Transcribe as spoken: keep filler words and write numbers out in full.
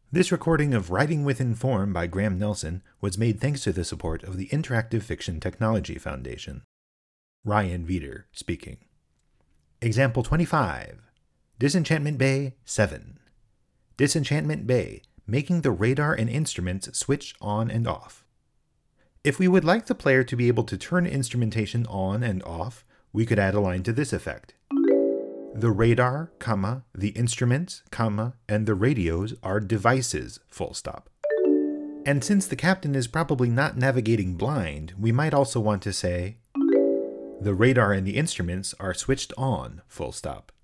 This recording of Writing with Inform by Graham Nelson was made thanks to the support of the Interactive Fiction Technology Foundation. Ryan Veeder speaking. Example twenty-five. Disenchantment Bay seven. Disenchantment Bay, making the radar and instruments switch on and off. If we would like the player to be able to turn instrumentation on and off, we could add a line to this effect. The radar, comma, the instruments, comma, and the radios are devices, full stop. And since the captain is probably not navigating blind, we might also want to say, the radar and the instruments are switched on, full stop.